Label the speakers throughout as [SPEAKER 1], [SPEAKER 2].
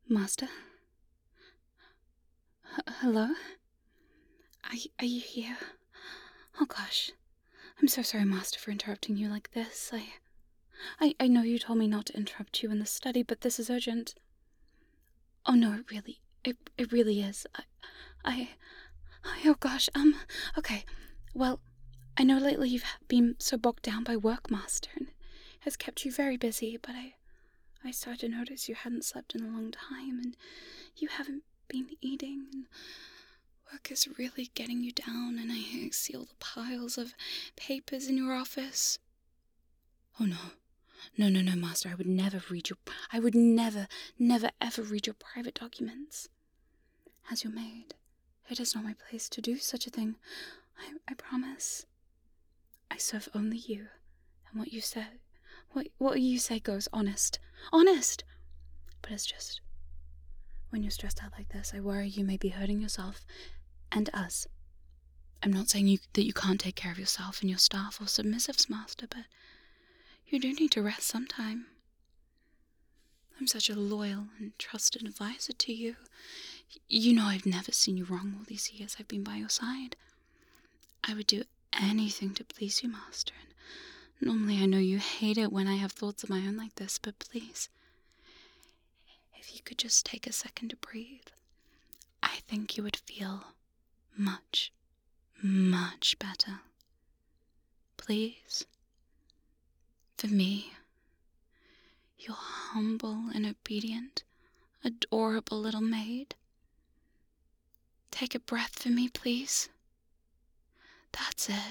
[SPEAKER 1] Master? Hello? Are you here? Oh gosh. I'm so sorry, Master, for interrupting you like this. I know you told me not to interrupt you in the study, but this is urgent. Oh no, it really is. Oh gosh, okay. Well, I know lately you've been so bogged down by work, Master, and it has kept you very busy, but I started to notice you hadn't slept in a long time, and you haven't been eating, and work is really getting you down, and I see all the piles of papers in your office. Oh no, Master, I would never, never, ever read your private documents. As your maid, it is not my place to do such a thing. I promise. I serve only you, and what you say goes honest. Honest! But it's just, when you're stressed out like this, I worry you may be hurting yourself and us. I'm not saying that you can't take care of yourself and your staff or submissives, Master, but you do need to rest sometime. I'm such a loyal and trusted advisor to you. You know I've never seen you wrong all these years I've been by your side. I would do anything to please you, Master, and normally I know you hate it when I have thoughts of my own like this, but please, if you could just take a second to breathe, I think you would feel much, much better. Please, for me, your humble and obedient, adorable little maid. Take a breath for me, please. That's it.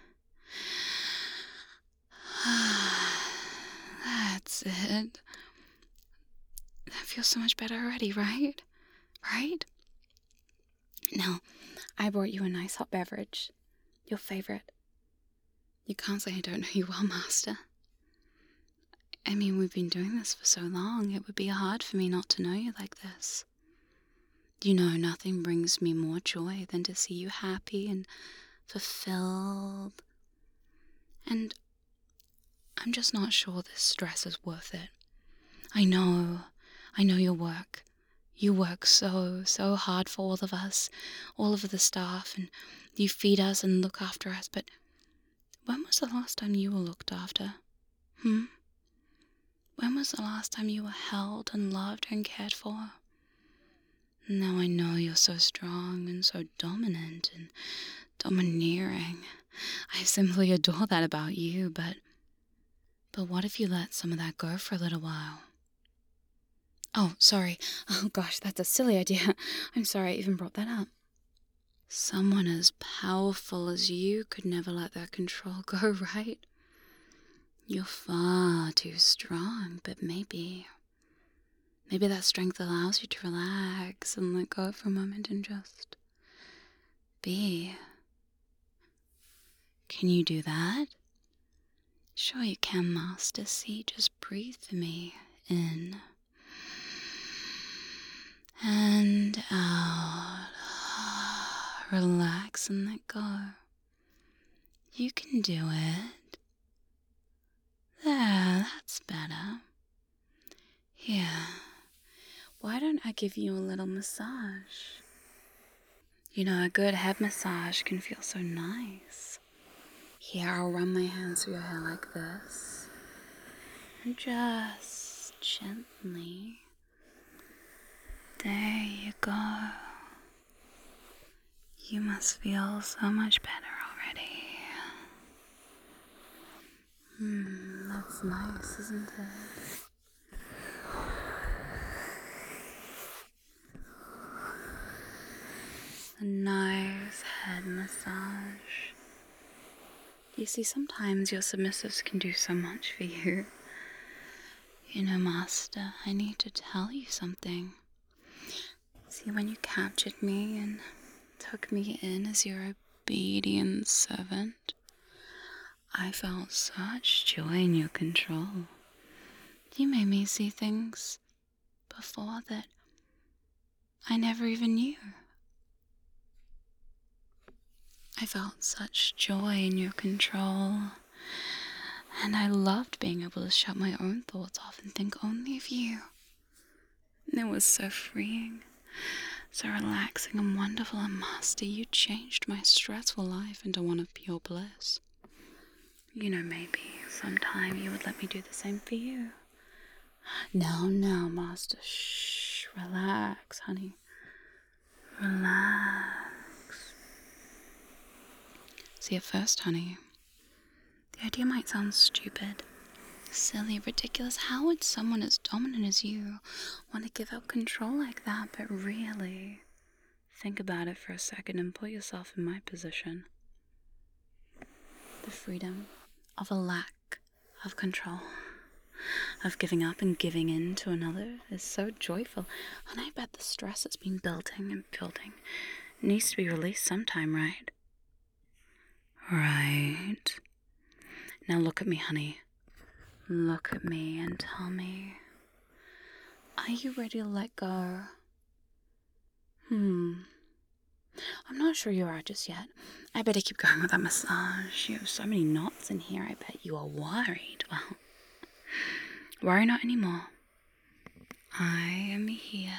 [SPEAKER 1] That's it. That feels so much better already, right? Right? Now, I brought you a nice hot beverage. Your favorite. You can't say I don't know you well, Master. I mean, we've been doing this for so long, it would be hard for me not to know you like this. You know, nothing brings me more joy than to see you happy and fulfilled. And I'm just not sure this stress is worth it. I know your work. You work so hard for all of us, all of the staff, and you feed us and look after us, but when was the last time you were looked after? When was the last time you were held and loved and cared for? Now I know you're so strong and so dominant and domineering. I simply adore that about you, but what if you let some of that go for a little while? Oh, sorry. Oh gosh, that's a silly idea. I'm sorry I even brought that up. Someone as powerful as you could never let that control go, right? You're far too strong, but maybe that strength allows you to relax and let go for a moment and just be. Can you do that? Sure you can, Master. See, just breathe for me. In and out. Relax and let go. You can do it. There, that's better. Here, why don't I give you a little massage? You know, a good head massage can feel so nice. Here, I'll run my hands through your hair like this. And just gently. There you go. You must feel so much better already. That's nice, isn't it? A nice head massage. You see, sometimes your submissives can do so much for you. You know, Master, I need to tell you something. See, when you captured me and took me in as your obedient servant, I felt such joy in your control. You made me see things before that I never even knew. I felt such joy in your control, and I loved being able to shut my own thoughts off and think only of you. It was so freeing, so relaxing and wonderful, and Master, you changed my stressful life into one of pure bliss. You know, maybe sometime you would let me do the same for you. No, Master, shh, relax, honey. Relax. See, at first, honey, the idea might sound stupid, silly, ridiculous. How would someone as dominant as you want to give up control like that? But really, think about it for a second and put yourself in my position. The freedom of a lack of control, of giving up and giving in to another, is so joyful. And I bet the stress that's been building and building needs to be released sometime, right? Right. Now look at me, honey. Look at me and tell me, are you ready to let go? I'm not sure you are just yet. I better keep going with that massage. You have so many knots in here. I bet you are worried. Well, worry not anymore. I am here.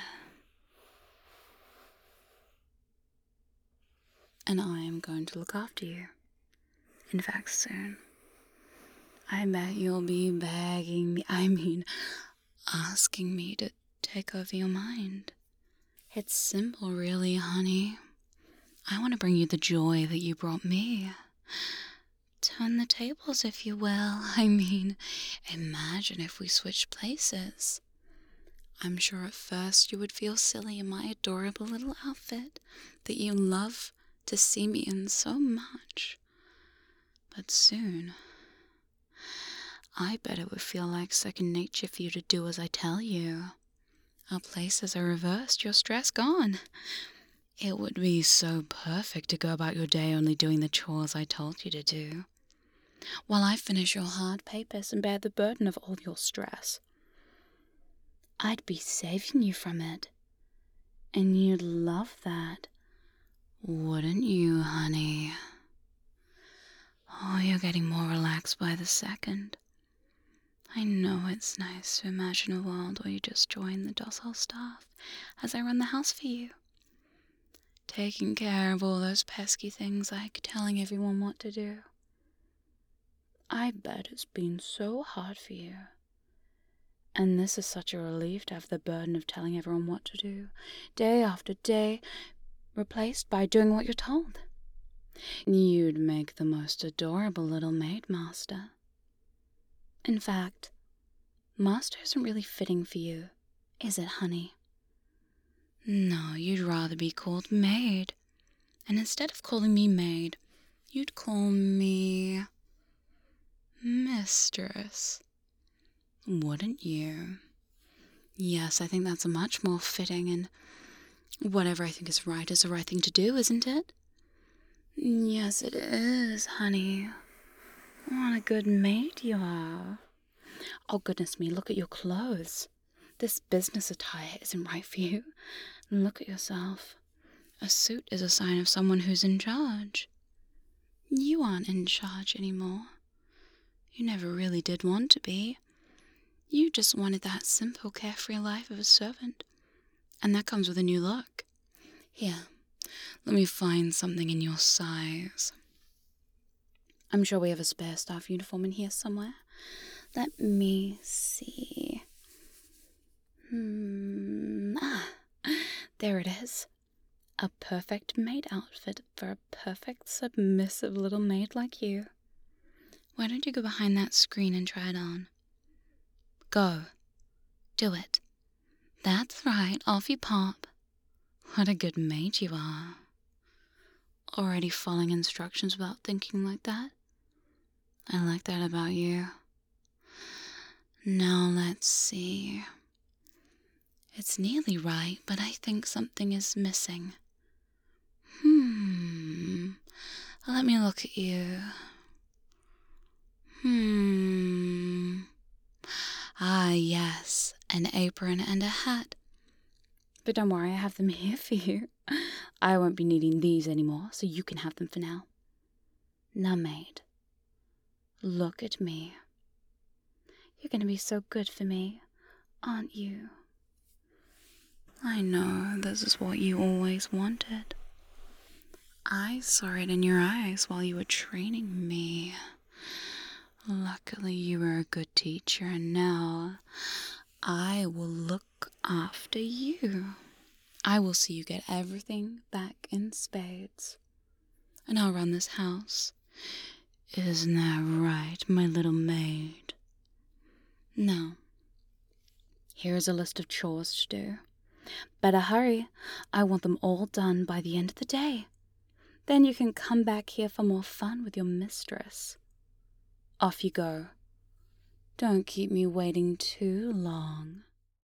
[SPEAKER 1] And I am going to look after you. In fact, soon. I bet you'll be begging me, asking me to take over your mind. It's simple, really, honey. I want to bring you the joy that you brought me. Turn the tables, if you will. Imagine if we switched places. I'm sure at first you would feel silly in my adorable little outfit that you love to see me in so much. But soon, I bet it would feel like second nature for you to do as I tell you. Our places are reversed, your stress gone. It would be so perfect to go about your day only doing the chores I told you to do, while I finish your hard papers and bear the burden of all your stress. I'd be saving you from it, and you'd love that, wouldn't you, honey? Oh, you're getting more relaxed by the second. I know it's nice to imagine a world where you just join the docile staff as I run the house for you, taking care of all those pesky things like telling everyone what to do. I bet it's been so hard for you. And this is such a relief to have the burden of telling everyone what to do, day after day, replaced by doing what you're told. You'd make the most adorable little maid, Master. In fact, Master isn't really fitting for you, is it, honey? No, you'd rather be called Maid. And instead of calling me Maid, you'd call me Mistress. Wouldn't you? Yes, I think that's a much more fitting, and whatever I think is the right thing to do, isn't it? Yes, it is, honey. What a good maid you are. Oh, goodness me, look at your clothes. This business attire isn't right for you. Look at yourself. A suit is a sign of someone who's in charge. You aren't in charge anymore. You never really did want to be. You just wanted that simple, carefree life of a servant. And that comes with a new look. Here, let me find something in your size. I'm sure we have a spare staff uniform in here somewhere. Let me see. There it is. A perfect maid outfit for a perfect, submissive little maid like you. Why don't you go behind that screen and try it on? Go. Do it. That's right, off you pop. What a good maid you are. Already following instructions without thinking like that? I like that about you. Now let's see. It's nearly right, but I think something is missing. Let me look at you. Ah, yes, an apron and a hat. But don't worry, I have them here for you. I won't be needing these anymore, so you can have them for now. Now, maid, look at me. You're going to be so good for me, aren't you? I know this is what you always wanted. I saw it in your eyes while you were training me. Luckily, you were a good teacher, and now I will look after you. I will see you get everything back in spades. And I'll run this house. Isn't that right, my little maid? Now, here's a list of chores to do. Better hurry. I want them all done by the end of the day. Then you can come back here for more fun with your mistress. Off you go. Don't keep me waiting too long.